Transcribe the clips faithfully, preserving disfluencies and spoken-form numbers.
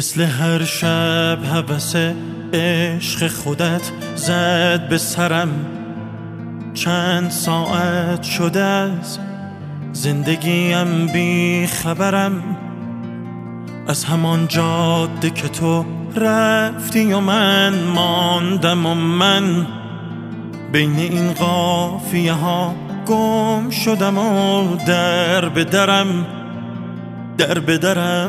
مثل هر شب هوس عشق خودت زد به سرم. چند ساعت شده از زندگیم بی خبرم، از همان جاده که تو رفتی و من ماندم و من بین این قافیه ها گم شدم و در به درم در به درم.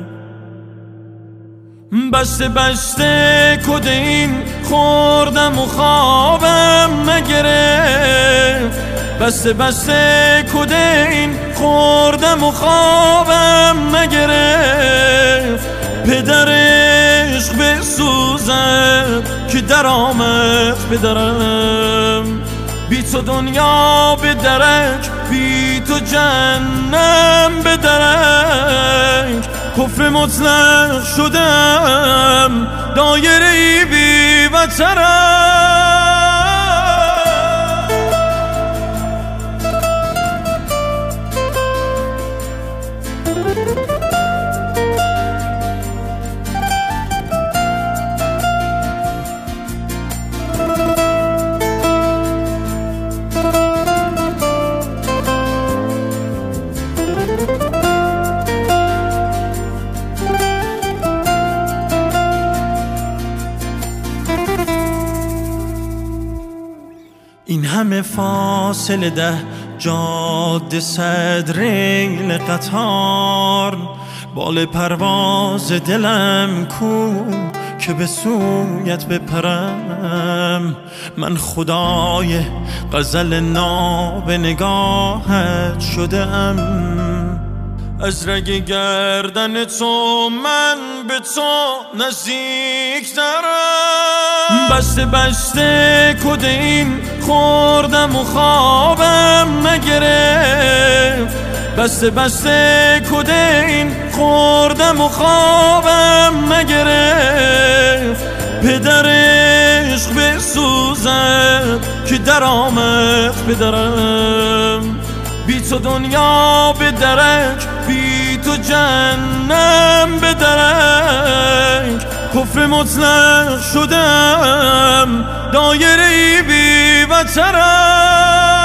بسته بسته کد این خوردم و خوابم نگرفت. بسته بسته کد این خوردم و خوابم نگرفت. پدر عشق بسوزم که در آمد پدرم. بی تو دنیا به درک، بی تو جهنم به درک. کفر مطلق شدم، دایره بی وترم. این همه فاصله ده جاده صد ریل قطار، بال پرواز دلم کو که به سویت بپرم. من خدای غزل ناب نگاهت شدم، از رگ گردن تو من به تو نزدیک ترم. بسته بسته کد این خوردم و خوابم نگرفت. بسته بسته کد این خوردم و خوابم نگرفت. پدر عشق بسوزم که در آمد پدرم. بی تو دنیا به درک، بی تو جهنم به درک. کفر مطلق شدم، دایره بی وترم.